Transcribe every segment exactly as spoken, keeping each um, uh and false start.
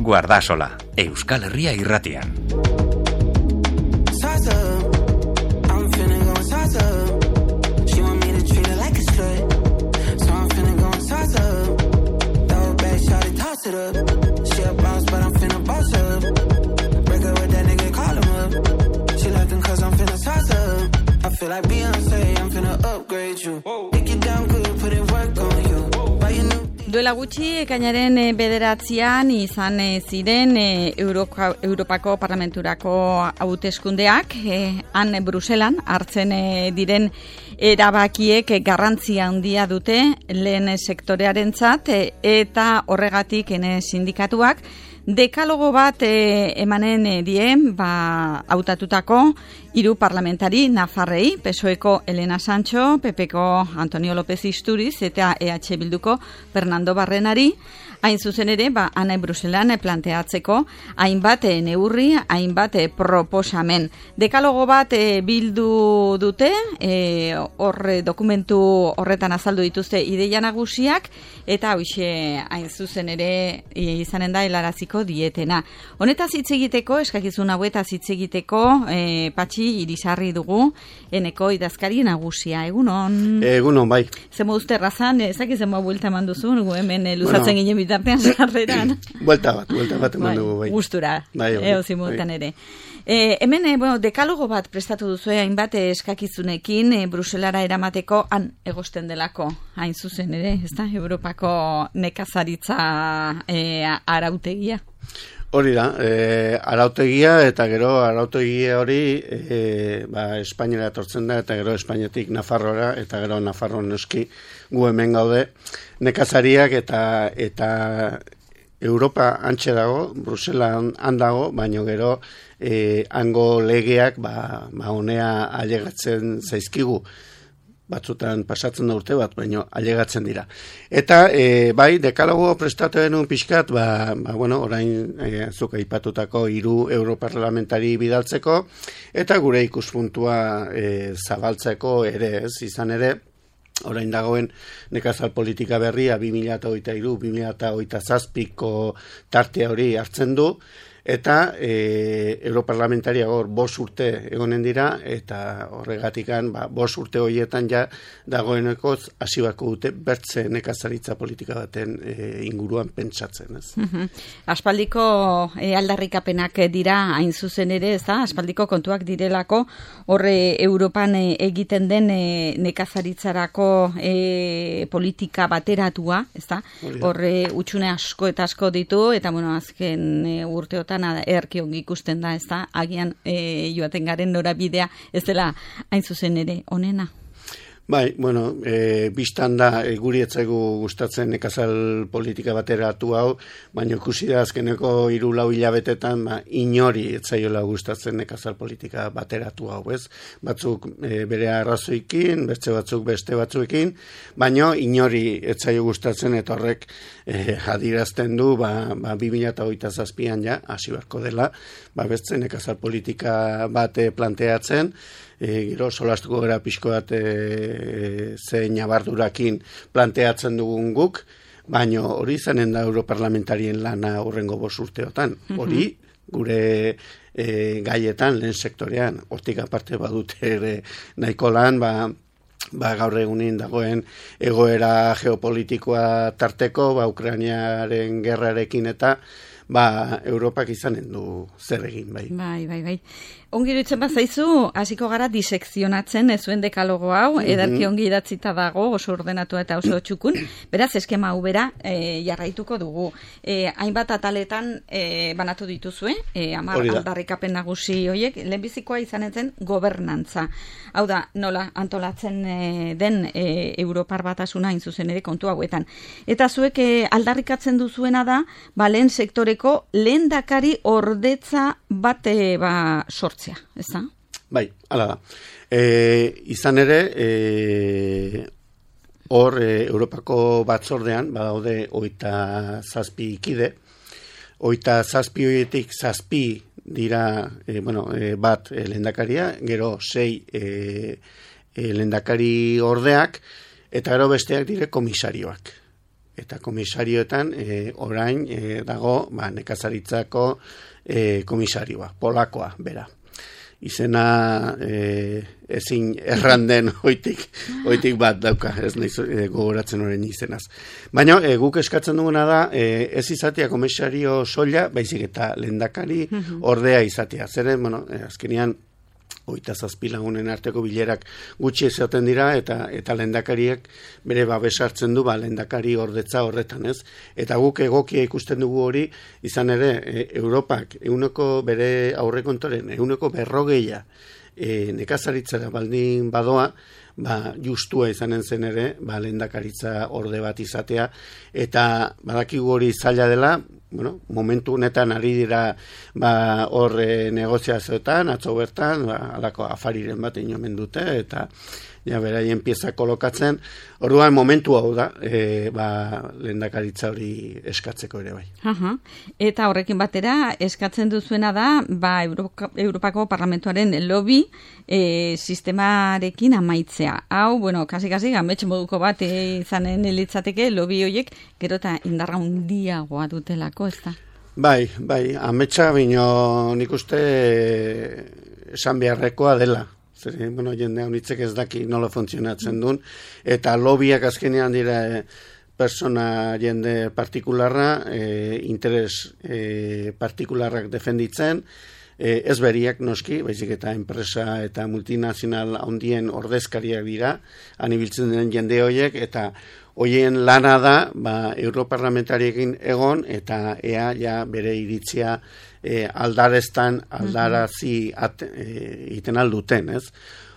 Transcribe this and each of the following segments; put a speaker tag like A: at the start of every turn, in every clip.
A: Guardasola, Euskal Herria irratian.
B: Duela gutxi, ekainaren bederatzian izan ziren Europa, Europako Parlamenturako hauteskundeak, eh, han Bruselan hartzen diren erabakiek garrantzia handia dute lehen sektorearentzat eta horregatik ene sindikatuak dekalogo bat eh, emanen die ba, hautatutako hiru parlamentari Nafarrei, P S O Eko Elena Sancho, P Pko Antonio López Isturiz eta E H Bilduko Fernando Barrenari, hain zuzen ere, ba, ana Bruselan planteatzeko hainbat neurri, hainbat proposamen. Dekalogo bat e, bildu dute, e, hor dokumentu horretan azaldu dituzte ideia nagusiak, eta hoxe hain zuzen ere e, izanen da helaraziko dietena. Honetaz hitz egiteko, eskakizun hauetaz hitz egiteko, e, Patxi Irisarri dugu, eneko idazkari nagusia. Egunon?
C: Egunon, bai.
B: Zemo uste razan, ezakiz zemo buelta eman duzu, hemen e, luzatzen bueno. Ginen bitartean sarreran.
C: Buelta bat, buelta bat eman dugu, bai.
B: Gustura,
C: bai, bai,
B: eo simultan bai. Ere. E, hemen, e, bueno, dekalogo bat prestatu duzu, hainbat eskakizunekin, e, Bruselara eramateko, han egosten delako, hain zuzen ere, ez da, Europako nekazaritza e, arautegia.
C: Hori da, e, arautegia eta gero arautegia hori e, ba, Espainiara etortzen da eta gero Espainiatik Nafarroara eta gero Nafarroan noski gu hemen gaude nekazariak eta eta Europa antxe dago, Bruselan handago, baino gero e, hango legeak ba, ba honea ailegatzen zaizkigu. Batzutan pasatzen da urte bat, baina ailegatzen dira. Eta, e, bai, dekalogo prestatu denun pixkat, ba, ba, bueno, orain e, zuk aipatutako hiru europarlamentari bidaltzeko, eta gure ikuspuntua e, zabaltzeko ere ez, izan ere, orain dagoen nekazal politika berria bi mila hogeita hiru bi mila hogeita zazpiko tartea hori hartzen du, eta e, europarlamentaria hor bost urte egonen dira, eta horregatikan ba, bost urte horietan ja dagoeneko hasi bako dute bertze nekazaritza politika baten e, inguruan pentsatzen. Ez.
B: Uh-huh. Aspaldiko e, aldarrikapenak dira hain zuzen ere, ez da? Aspaldiko kontuak direlako horre Europan e, egiten den e, nekazaritzarako e, politika bateratua, ez da? Horre utxune asko eta asko ditu, eta bueno, azken e, urteotan erki ongi ikusten da, ez da, agian e, joaten garen norabidea, ez dela hain zuzen ere onena.
C: Bai, bueno, e, biztan da, e, guri etzaigu gustatzen nekazal politika bateratu hau, baina ikusi da azkeneko hiru lau hilabetetan ba, inori etzaiola gustatzen nekazal politika bateratu hau, ez? Batzuk e, bere arrazoikin, beste batzuk beste batzuekin, baina inori etzaio gustatzen eta horrek e, adirazten du, ba, ba, bi mila hogeita zazpian ja, hasi beharko dela, ba, beste nekazal politika bate planteatzen, E, gero solastuko gara pixko bat e, ze nabardurakin planteatzen dugun guk, baina hori izanen da europarlamentarien lana hurrengo bost urteotan. Hori gure e, gaietan, lehen sektorean, hortik aparte badute ere nahiko lan, ba, ba gaur egunin dagoen egoera geopolitikoa tarteko, ba Ukrainiaren gerrarekin eta ba Europak izanen du zer egin, bai.
B: Bai, bai, bai. Ongi iruditzen bat zaizu, hasiko gara disekzionatzen zuen dekalogo hau, mm-hmm. Edarki ongi idatzita dago, oso ordenatua eta oso txukun, beraz eskema hau bera e, jarraituko dugu. E, hainbat ataletan e, banatu dituzue, e, amar aldarrikapen nagusi horiek, lehenbizikoa izanen zen gobernantza. Hau da, nola antolatzen e, den e, Europar batasuna hain zuzen ere kontu hauetan. Eta zuek e, aldarrikatzen duzuena da, ba, lehen sektoreko lehendakari ordetza bat e, ba, sortzen. Ez da?
C: Bai, hala da. E, izan ere, e, hor e, Europako batzordean, badaude hogeita zazpi kide, hogeita zazpi horietik zazpi dira, e, bueno, e, bat e, lehendakaria, gero sei e, e, lehendakari ordeak, eta gero besteak dire komisarioak. eta komisarioetan e, orain e, dago ba, nekazaritzako e, komisarioa, polakoa, bera. Izena e, ezin erranden oitik, oitik bat dauka, ez nahiz e, gogoratzen horren izenaz. Baina e, guk eskatzen duguna da, e, ez izatea komisario soila, baizik eta lehendakari ordea izatea. Zeren, bueno, e, azkenean, hogeita zazpi lagunen arteko bilerak gutxi ezaten dira, eta eta lehendakariek bere babesa hartzen du, ba, lehendakari ordetza horretan, ez? Eta guk egokia ikusten dugu hori, izan ere, e, Europak euneko bere aurrekontoren, euneko berrogeia e, nekazaritzara baldin badoa, ba, justua izanen zen ere, ba, lehendakaritza orde bat izatea, eta badakigu hori zaila dela, bueno, momentu honetan ari dira ba, hor e, negoziazioetan, atzo bertan, ba, alako afariren bat inomen dute, eta ja, beraien pieza kolokatzen. Orduan momentu hau da, e, ba, lehendakaritza hori eskatzeko ere bai.
B: Aha. Eta horrekin batera, eskatzen duzuena da, ba, Europa, Europako Parlamentuaren lobby e, sistemarekin amaitzea. Hau, bueno, kasi-kasi, gamets moduko bat e, izanen litzateke, lobby horiek, gero eta indarra handiagoa dutelako, ez da?
C: Bai, bai, ametsa bino nik uste esan beharrekoa dela. Zer, bueno, jende honitzek ez daki nola funtzionatzen duen, eta lobiak azkenean dira e, persona jende partikularra, e, interes e, partikularrak defenditzen, e, ez beriak noski, baizik eta enpresa eta multinazional handien ordezkariak dira, anibiltzen den jende horiek, eta hoien lana da, ba, europarlamentariekin egon, eta ea ja bere iritzia e, aldareztan, aldarazi at, e, iten alduten, ez?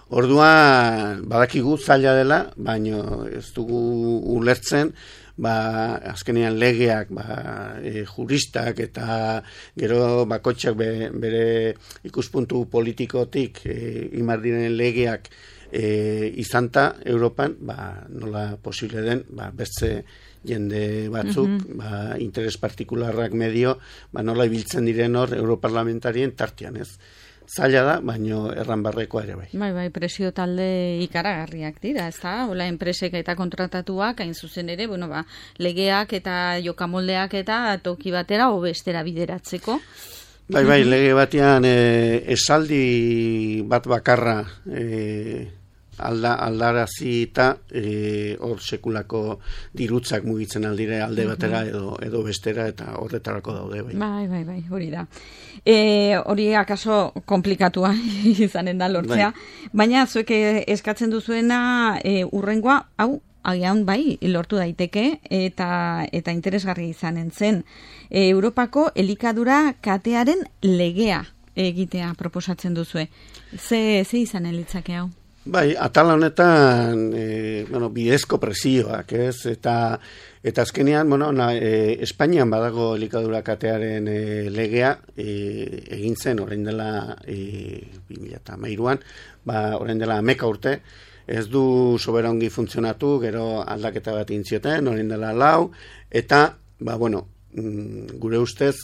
C: Orduan, badakigu zaila dela, baino ez dugu ulertzen, ba, azkenean legeak, ba, e, juristak eta gero bakotxak be, bere ikuspuntu politikotik e, imar diren legeak E, izanta Europan, ba, nola posible den, ba, beste jende batzuk, mm-hmm. ba, interes partikularrak medio, ba, nola ibiltzen diren hor europarlamentarien tartean, ez? Zaila da, baino erran barrekoa ere bai.
B: Bai, bai, presio talde ikaragarriak dira, ez da? Ola, enpresek eta kontratatuak, hain zuzen ere, bueno, ba, legeak eta jokamoldeak eta toki batera hobestera bideratzeko.
C: Bai, bai, lege batean e, esaldi bat bakarra e, alda, aldarazi eta e, hor sekulako dirutzak mugitzen aldire alde batera edo, edo bestera eta horretarako daude. Bai,
B: bai, bai, bai hori da. E, hori akaso komplikatua izanen da lortzea, bai. Baina zuek eskatzen duzuena e, urrengoa, hau, agian bai, lortu daiteke eta eta interesgarri izanen zen. E, Europako elikadura katearen legea egitea proposatzen duzue. Ze, ze izanen litzake hau?
C: Bai, atal honetan e, bueno, bidezko presioak, ez? Eta eta azkenean, bueno, na, e, Espainian badago elikadura katearen e, legea e, egin zen orain dela e, bi mila hamairuan, ba orain dela hamaika urte. Ez du soberangi funtzionatu, gero aldaketa bat intzioten, orain dela lau, eta, ba, bueno, gure ustez,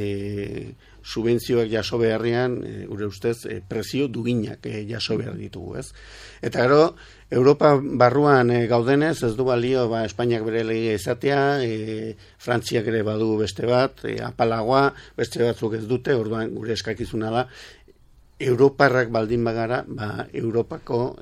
C: e, subentzioak jaso beharrian, e, gure ustez, e, presio duginak e, jaso behar ditugu, ez? Eta gero, Europa barruan e, gaudenez, ez du balio, ba, Espainiak bere legea izatea, e, Frantziak ere badu beste bat, e, apalagoa, beste batzuk ez dute, orduan gure eskakizuna da, Europarrak baldin bagara, ba, Europako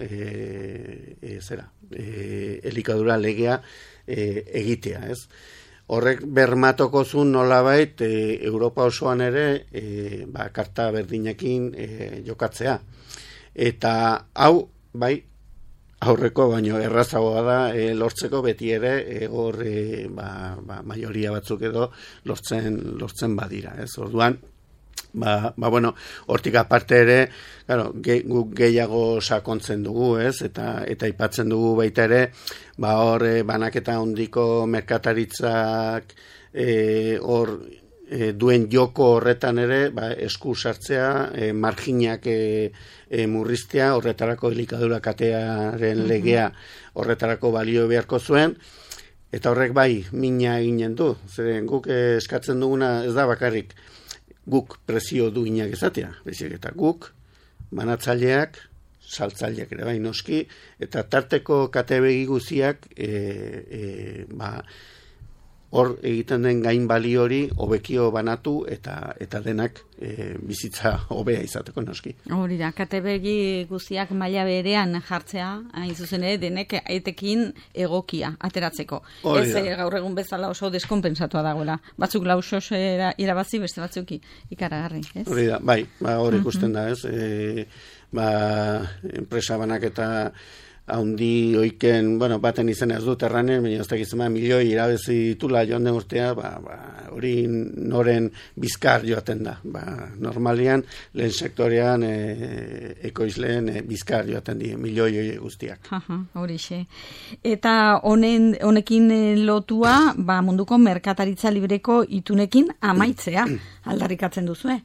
C: e, e, zera, e, elikadura legea e, egitea, ez? Horrek bermatoko zuen nolabait e, Europa osoan ere e, ba, karta berdinekin e, jokatzea. Eta hau, bai, aurreko baino errazagoa da e, lortzeko beti ere e, hor e, ba, ba, majoria batzuk edo lortzen, lortzen badira, ez? Orduan, Ba, ba bueno, hortik aparte ere, claro, ge, guk gehiago sakontzen dugu, ez? Eta eta aipatzen dugu baita ere, ba hor e, banaketa handiko merkataritzak e, hor e, duen joko horretan ere, ba, esku sartzea, e, marginak e, e, murriztea, horretarako elikadura katearen legea horretarako balio beharko zuen. Eta horrek bai, mina eginen du. Zeren guk eskatzen duguna ez da bakarrik guk presio duinak ezatea, bezik eta guk, banatzaileak, saltzaileak ere bai noski, eta tarteko kate begi guziak e, e, ba, hor egiten den gain bali hori hobekio banatu eta eta denak e, bizitza hobea izateko noski.
B: Hori da, katebegi guztiak maila berean jartzea, hain zuzen ere, denek etekin egokia ateratzeko.
C: Hori
B: Ez
C: da.
B: e, gaur egun bezala oso deskonpensatua dagoela. Batzuk lausos irabazi, beste batzuk ikaragarri, ez?
C: Hori da, bai, ba, hori ikusten da, ez? E, ba, enpresa banak eta haundi oiken, bueno, baten izena ez dut erranen, baina ez dakizema milioi irabezi ditula joan den urtea, ba, ba, hori noren bizkar joaten da. Ba, normalian, lehen sektorean e, ekoizleen e, bizkar joaten die, milioi hori guztiak.
B: Aha, horixe. Eta honen, honekin lotua, ba, munduko merkataritza libreko itunekin amaitzea, aldarrikatzen duzue.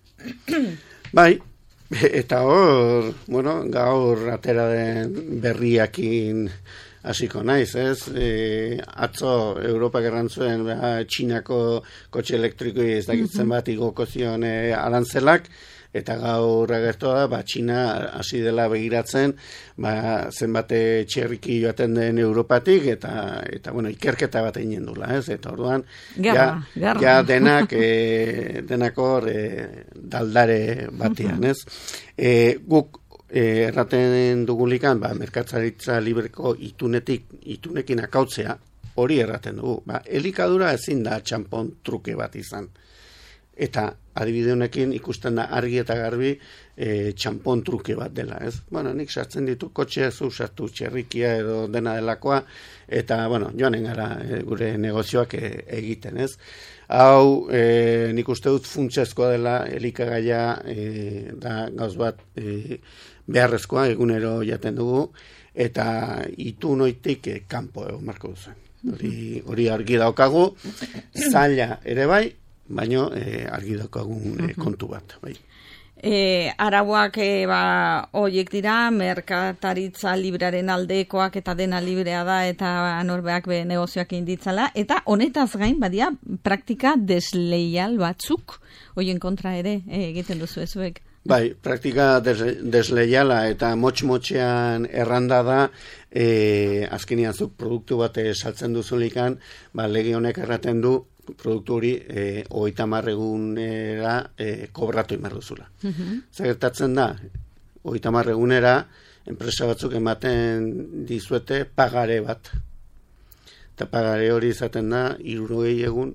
C: Bai, eta hor, bueno, gaur atera den berriakin hasiko naiz, ez? E, atzo Europak errantzuen ba, Txinako kotxe elektrikoi ez dakitzen bat igoko zion e, arantzelak, eta gaur agertu da, ba, Txina hasi dela begiratzen, ba, zenbate txerriki joaten den Europatik, eta, eta bueno, ikerketa bat egin dula, ez? Eta orduan,
B: Garra,
C: ja,
B: garra.
C: ja denak, e, denak hor e, daldare batean, ez? E, guk e, erraten dugulikan, ba, merkataritza libreko itunetik, itunekin akautzea, hori erraten dugu. Ba, elikadura ezin da txanpon truke bat izan. Eta adibide honekin ikusten da argi eta garbi e, txanpon truke bat dela, ez? Bueno, nik sartzen ditu kotxea, zu sartu txerrikia edo dena delakoa, eta, bueno, joanen gara e, gure negozioak e, egiten, ez? Hau, e, nik uste dut funtsezkoa dela elikagaia e, da gauz bat e, beharrezkoa egunero jaten dugu, eta itu noitik e, kanpo egon marko duzen. Hori, hori argi daukagu, zaila ere bai, baino e, argi daukagun e, kontu bat, bai.
B: E, arauak e, ba, oiek dira, merkataritza libraren aldekoak eta dena librea da eta norbeak be negozioak inditzala, eta honetaz gain, badia, praktika desleial batzuk, hoien kontra ere e, egiten duzu ezuek.
C: Bai, praktika des, desleiala eta motx-motxean erranda da, e, azkenean zuk produktu bat saltzen duzulikan, ba, lege honek erraten du, produktu hori e, hogeita hamar egunera e, kobratu imar duzula. Uh-huh. Zertatzen da, hogeita hamar egunera, enpresa batzuk ematen dizuete pagare bat. Eta pagare hori izaten da, hirurogei egun,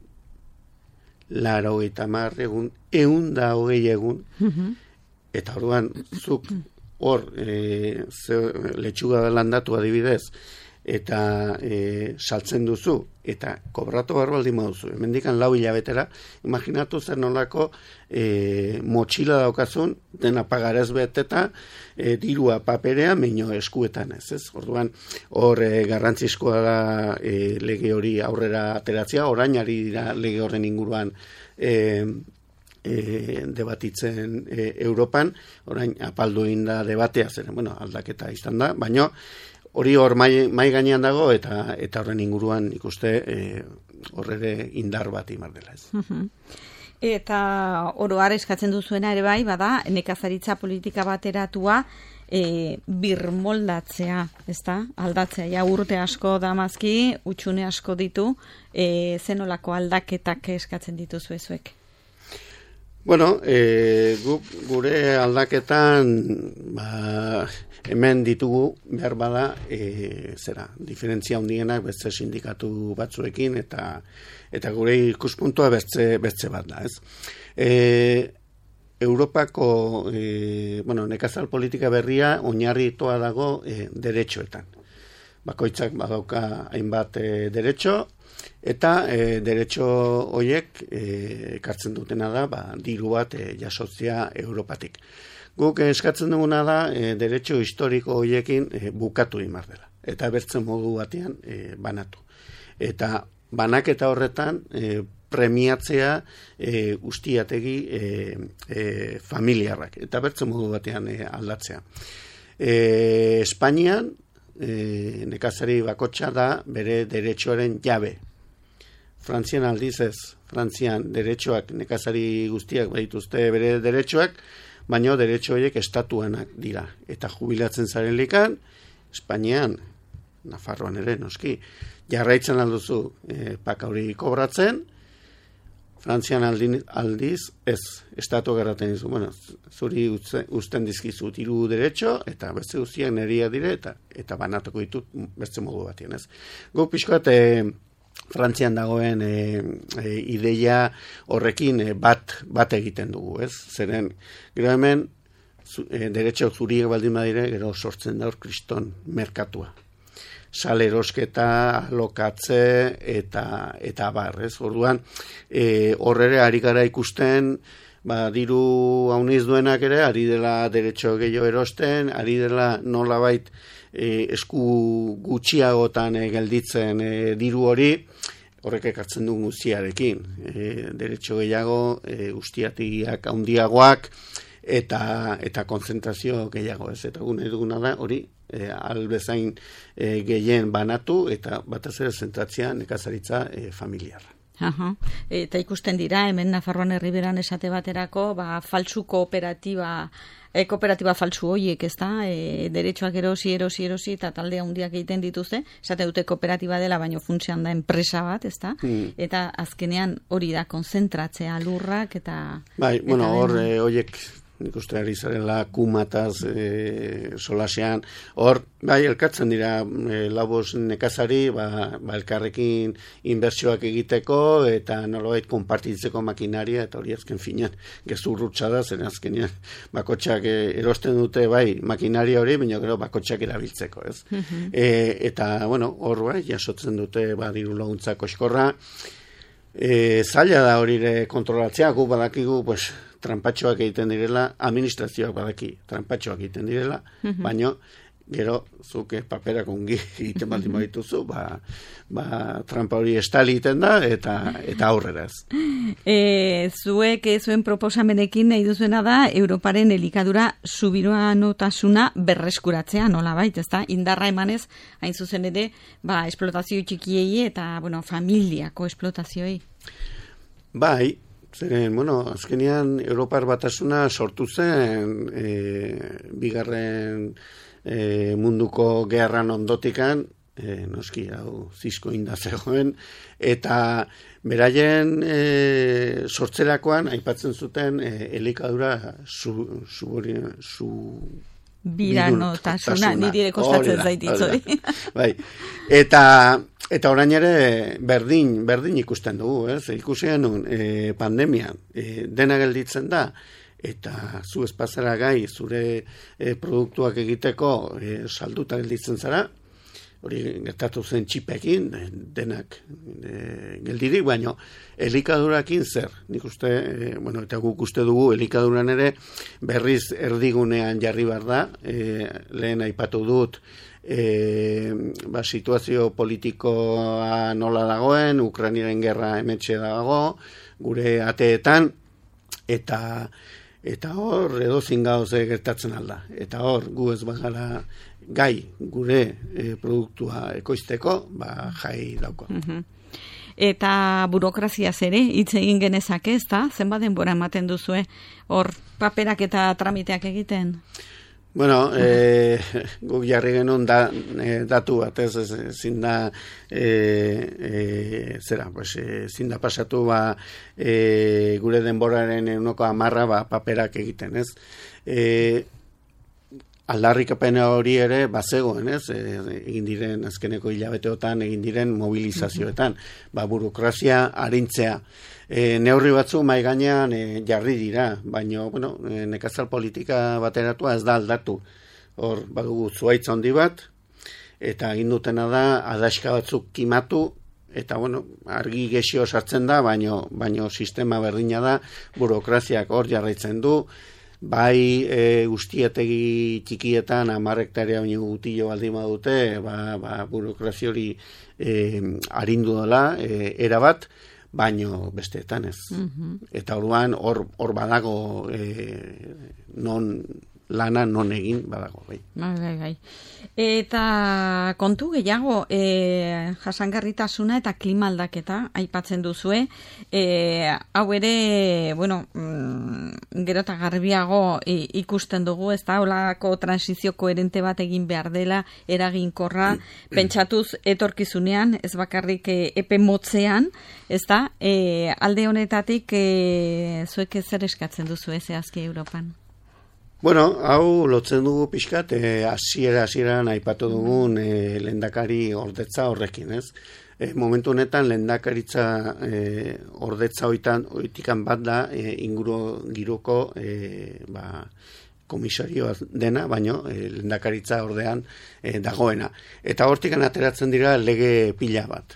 C: lara hogeita hamar egun, ehun da hogei egun, uh-huh. Eta orduan, zuk hor, e, letxuga landatu adibidez, eta e, saltzen duzu, eta kobratu behar baldin baduzu, hemendikan lau hilabetera, imaginatu zer nolako e, motxila daukazun, dena pagarez beteta, e, dirua paperea, meino eskuetan ez, ez? Orduan, hor e, garrantzizkoa da e, lege hori aurrera ateratzea, orain ari dira lege horren inguruan e, E, debatitzen e, Europan, orain apaldu inda debatea zer, bueno, aldaketa izan da, baina hori hor mai, mai gainean dago eta eta horren inguruan ikuste e, horre indar bat imar dela ez.
B: Uh-huh. Eta oroar eskatzen duzuena ere bai, bada, nekazaritza politika bateratua e, birmoldatzea, ezta? Aldatzea, ja urte asko damazki, utxune asko ditu, e, zenolako aldaketak eskatzen dituzu ezuek?
C: Bueno, e, guk gure aldaketan ba, hemen ditugu behar bada e, zera, diferentzia handienak beste sindikatu batzuekin eta eta gure ikuspuntua beste, beste bat da, ez? E, Europako e, bueno, nekazal politika berria oinarritua dago e, deretxoetan. Bakoitzak badauka hainbat e, deretxo, eta e, deretxo horiek e, ekartzen dutena da, ba, diru bat e, jasotzea Europatik. Guk eskatzen duguna da, e, deretxo historiko horiekin e, bukatu imar dela. Eta bertzen modu batean e, banatu. Eta banaketa horretan e, premiatzea e, ustiategi e, e, familiarrak. Eta bertzen modu batean e, aldatzea. E, Espainian, e, nekazari bakotxa da bere deretxoaren jabe. Frantzian aldiz ez, Frantzian deretxoak, nekazari guztiak badituzte bere deretxoak, baina deretxo horiek estatuanak dira. Eta jubilatzen zaren likan, Espainian Nafarroan ere, noski, jarraitzen alduzu e, paka hori kobratzen, Frantzian aldin, aldiz, ez, estatu gerraten dizu, bueno, zuri uzten dizkizut hiru derecho, eta beste guztiak neria dire, eta, eta banatuko ditut beste modu batien, ez. Gu pixkoat, e, Frantzian dagoen e, e, ideia horrekin e, bat, bat egiten dugu, ez. Zeren, gero hemen, zu, e, derecho zuriek baldin badire, gero sortzen daur kriston merkatua. Sale erosketa, alokatze eta eta bar, ez? Orduan, eh horrere ari gara ikusten, ba diru hauniz duenak ere ari dela derecho gehiago erosten, ari dela nolabait e, esku gutxiagotan e, gelditzen e, diru hori, horrek ekartzen du guztiarekin. E, derecho gehiago, e, ustiatiak handiagoak eta eta konzentrazio gehiago, ez? Eta gune duguna da hori E, albezain e, gehien banatu eta batez ere zentratzea nekazaritza e, familiarra.
B: Aha. Eta ikusten dira, hemen Nafarroan Erriberan esate baterako, ba, faltsu kooperatiba, e, kooperatiba faltsu horiek, ez da, e, derechoak erosi, erosi, erosi, eta talde handiak egiten dituzte, esate dute kooperatiba dela, baino funtsean da enpresa bat, ez da, hmm. eta azkenean hori da, konzentratzea lurrak, eta...
C: Bai, bueno, hor, e, horiek... nik uste ari zarela kumataz e, solasean, hor, bai, elkartzen dira e, labos nekazari, ba, ba elkarrekin inbertsioak egiteko, eta nolabait konpartitzeko makinaria, eta hori azken finean, gezurrutsa da, zen azkenean, bakotxak e, erosten dute, bai, makinaria hori, baina gero bakotxak erabiltzeko, ez? Mm-hmm. e, eta, bueno, hor, bai, jasotzen dute, ba, diru laguntzak oskorra, e, zaila da hori kontrolatzea, gu badakigu, pues, trampatxoak egiten direla, administrazioak badaki trampatxoak egiten direla, mm-hmm. baino gero zuke paperak ongi egiten baldin badituzu, ba, ba trampa hori estali egiten da eta eta aurrera ez.
B: E, zuek zuen proposamenekin nahi duzuena da Europaren elikadura subiranotasuna berreskuratzea, nola bait, ezta? Indarra emanez, hain zuzen ere, ba esplotazio txikiei eta, bueno, familiako esplotazioei.
C: Bai, zeren, bueno, azkenean Europar batasuna sortu zen e, bigarren e, munduko gerran ondotikan, e, noski hau zizko inda zegoen, eta beraien e, sortzerakoan aipatzen zuten e, elikadura su, su, su
B: biranotasuna, nire ere kostatzen zaititzori.
C: Bai, eta Eta orain ere berdin, berdin ikusten dugu, ez? Ikusten nun, e, pandemian e, dena gelditzen da, eta zu espazara gai, zure e, produktuak egiteko e, salduta gelditzen zara, hori gertatu zen txipekin, denak e, geldirik, baino elikadurakin zer, nik uste, e, bueno, eta guk uste dugu elikaduran ere berriz erdigunean jarri behar da, e, lehen aipatu dut, E, ba, situazio politikoa nola dagoen, Ukrainiaren gerra hemetxe dago, gure ateetan, eta eta hor edozin gauze gertatzen alda. Eta hor gu ez bagara gai gure e, produktua ekoizteko, ba, jai dauko.
B: Mm-hmm. Eta burokraziaz ere, hitz egin genezake, ez da? Zenbat denbora ematen duzue hor paperak eta tramiteak egiten?
C: Bueno, eh, guk jarri genuen da, eh, datu bat, ez, ez, ezin da, eh, eh, zera, pues, ezin da pasatu, ba, eh, gure denboraren eunoko amarra, ba, paperak egiten, ez. Eh, aldarrikapena hori ere, bazegoen, ez, eh, egin diren, azkeneko hilabeteotan, egin diren mobilizazioetan, ba, burokrazia arintzea. E, neurri batzu mai gainean e, jarri dira, baina bueno, e, nekazal politika bateratua ez da aldatu. Hor, badugu zuaitz handi bat, eta egin dutena da, adaxka batzuk kimatu, eta bueno, argi gexio sartzen da, baino, baino sistema berdina da, burokraziak hor jarraitzen du, bai e, ustietegi txikietan hamar hektarea baino gutillo baldin badute, ba, ba, burokrazia hori e, arindu dela, e, erabat, baino besteetan ez. Mm-hmm. Eta orduan hor hor badago e, non lana non egin badago, bai.
B: Bai, bai, bai. Eta kontu gehiago, e, jasangarritasuna eta klima aldaketa aipatzen duzue, e, hau ere, bueno, mm, gero eta garbiago e, ikusten dugu, ez da, holako transizio koherente bat egin behar dela, eraginkorra, pentsatuz etorkizunean, ez bakarrik e, epe motzean, ez da, e, alde honetatik e, zuek zer eskatzen duzu zehazki Europan?
C: Bueno, hau lotzen dugu pixkat, e, hasiera hasieran aipatu dugun e, lehendakari ordetza horrekin, ez? E, momentu honetan lehendakaritza e, ordetza hoitan, hoitikan bat da e, inguru giruko e, ba, komisarioa dena, baino e, lehendakaritza ordean e, dagoena. Eta hortikan ateratzen dira lege pila bat.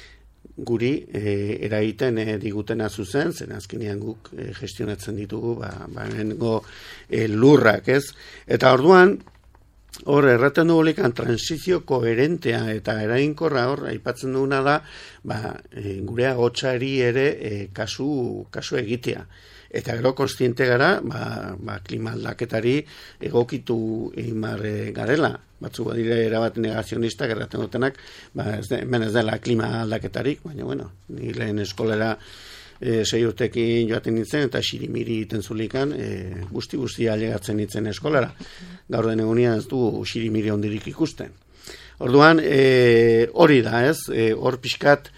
C: Guri e, eragiten e, digutena zuzen, zen azkenean guk e, gestionatzen ditugu, ba, ba nengo e, lurrak, ez? Eta orduan, hor, erraten dugulikan transizio koherentea eta eraginkorra hor, aipatzen duguna da, ba, e, gure agotsari ere e, kasu, kasu egitea. Eta gero konstiente gara, ba, ba, klima aldaketari egokitu egin behar garela. Batzuk badire erabat negazionistak erraten dutenak, ba, ez de, hemen ez dela klima aldaketarik, baina, bueno, ni lehen eskolera e, sei urtekin joaten nintzen, eta xirimiri iten zulikan, e, guzti-guzti ailegatzen nintzen eskolera. Gaur den egunean ez du xirimiri ondirik ikusten. Orduan, e, hori da, ez? E, hor pixkat,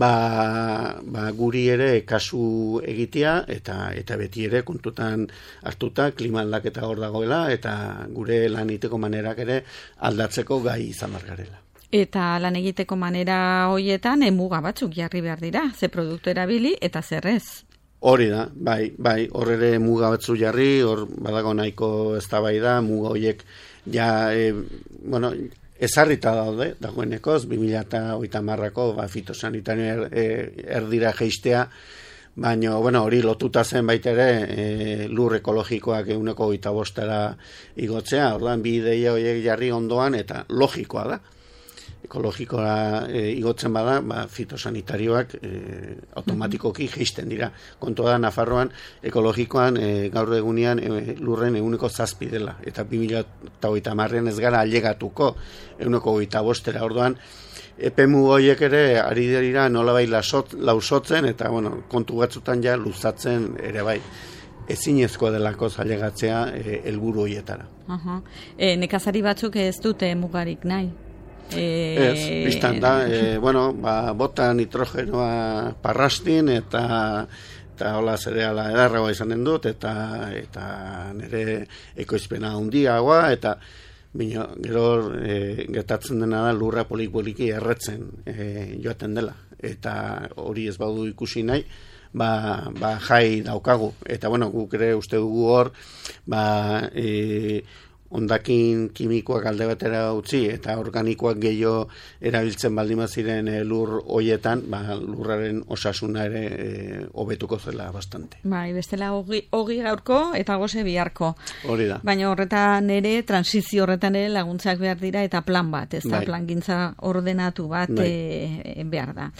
C: Ba, ba guri ere kasu egitea eta eta beti ere kontutan hartuta klima aldaketa hor dagoela eta gure lan egiteko manerak ere aldatzeko gai izan behar garela.
B: Eta lan egiteko manera hoietan emuga batzuk jarri behar dira, ze produktu erabili eta zer ez.
C: Hori da, bai, bai, hor ere muga batzuk jarri, hor badago nahiko eztabaida, muga horiek ja, e, bueno, ezarrita daude, dagoenekoz, bi mila hogeita hamarrako ba, fitosanitario er, er, erdira jeistea, baina bueno, hori lotuta zen baita ere e, lur ekologikoak ehuneko hogeita bostera igotzea, orduan bi ideia horiek jarri ondoan eta logikoa da. Ekologikoa e, igotzen bada, ba, fitosanitarioak e, automatikoki jeisten dira. Kontua da, Nafarroan ekologikoan e, gaur egunean e, lurren ehuneko zazpi dela. Eta bi mila hogeita hamarrean ez gara ailegatuko ehuneko hogeita bostera. Orduan, epemu horiek ere ari dira nolabait lausotzen eta bueno, kontu batzutan ja luzatzen ere bai. Ezinezkoa delako ailegatzea e, helburu horietara.
B: Uh-huh. E, nekazari batzuk ez dute mugarik nahi.
C: E... Ez, biztan da, e, bueno, ba, bota nitrogenoa parrastin eta eta hola zereala edarragoa izanen dut eta eta nire ekoizpena handiagoa eta bino, gero e, gertatzen dena da lurra polik-poliki erretzen e, joaten dela eta hori ez badu ikusi nahi ba, ba jai daukagu eta bueno, guk ere uste dugu hor ba e, ondakin kimikoak alde batera utzi eta organikoak gehiago erabiltzen baldin ziren e, lur hoietan, ba, lurraren osasuna ere hobetuko e, zela bastante.
B: Bai, bestela ogi, ogi gaurko eta goze biharko.
C: Hori da.
B: Baina horretan ere, transizio horretan ere laguntzak behar dira eta plan bat, ez da, bai. Plangintza ordenatu bat bai. e, behar da.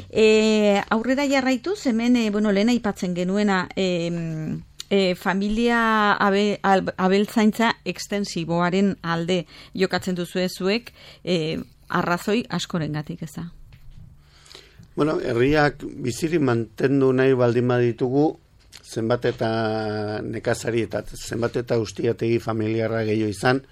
B: e, aurrera jarraituz, hemen, e, bueno, lehen aipatzen genuena, e, E, familia abe, al, abeltzaintza ekstensiboaren alde jokatzen duzu zuek e, arrazoi askorengatik, ez da?
C: Bueno, herriak bizirik mantendu nahi baldin baditugu zenbat eta nekazari eta zenbat eta ustiategi familiarra gehiago izan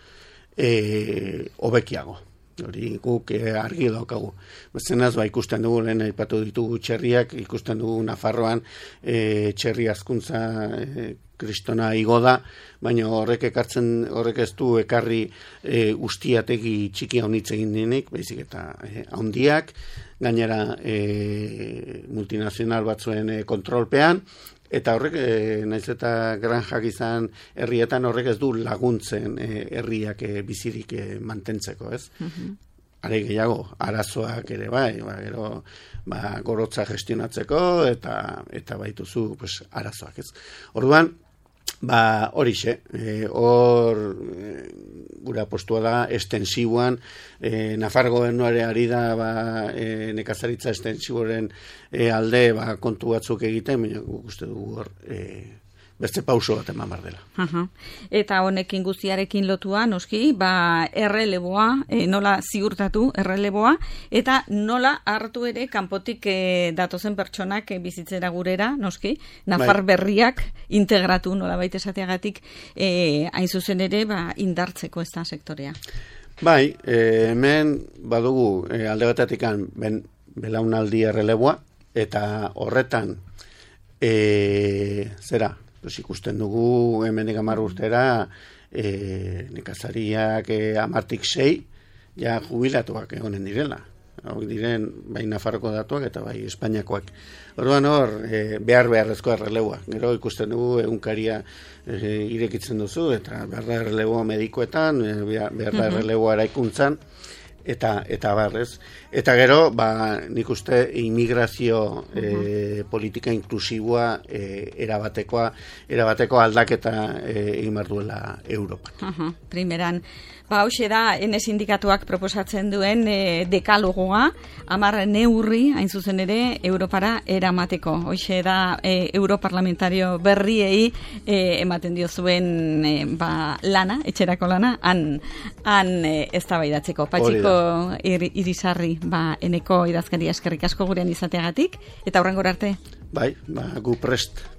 C: e, hobekiago. Hori guk eh, argi daukagu. Zenaz, ba, ikusten dugu, lehen aipatu ditugu txerriak, ikusten dugu Nafarroan eh, txerri azkuntza eh, kristona igo da, baina horrek ekartzen, horrek ez du ekarri eh, ustiategi txiki honitz egin denik, baizik eta eh, handiak, gainera eh, multinazional batzuen eh, kontrolpean, eta horrek, e, naiz eta granjak izan herrietan, horrek ez du laguntzen e, herriak e, bizirik e, mantentzeko, ez? Uh-huh. Are gehiago, arazoak ere bai, ba, gero, ba, gorotza gestionatzeko, eta eta baituzu, pues, arazoak, ez? Orduan, ba, horixe, e, hor, e, gure apostua da, estensiboan, e, Nafar gobernuare ari da, ba, e, nekazaritza estensiboren e, alde, ba, kontu batzuk egiten, baina guk uste dugu hor, e, beste pauso bat eman bar dela.
B: Aha. Eta honekin guztiarekin lotua, noski, ba, erreleboa, e, nola ziurtatu erreleboa, eta nola hartu ere kanpotik e, datozen pertsonak e, bizitzera gurera, noski, nafar berriak integratu, nola baita esateagatik, e, hain zuzen ere, ba, indartzeko ez da sektorea.
C: Bai, e, hemen badugu e, alde batetik ben, belaunaldi erreleboa, eta horretan, e, zera, pues ikusten dugu hemenik hamar urtera e, nekazariak e, hamartik sei, ja jubilatuak egonen direla. Hau diren, bai Nafarroko datuak eta bai Espainiakoak. Orduan hor, e, behar beharrezko erreleboa. Gero ikusten dugu egunkaria e, irekitzen duzu, eta behar da erreleboa medikoetan, e, behar da erreleboa eraikuntzan, eta eta barrez. Eta gero, ba, nik uste immigrazio e, politika inklusiboa e, erabatekoa, erabateko aldaketa e, egin behar duela Europa.
B: Uh-huh. Primeran, ba, hoxe da, N sindikatuak proposatzen duen e, dekalogoa, hamar neurri, hain zuzen ere, Europara eramateko. Hoxe da, e, Europarlamentario berriei e, ematen dio zuen e, ba, lana, etxerako lana, han, han e, eztabaidatzeko. Patxiko ir, irisarri, ba, eneko idazkari eskerrik asko gurean izateagatik, eta hurrengora arte.
C: Bai, ba, gu prest.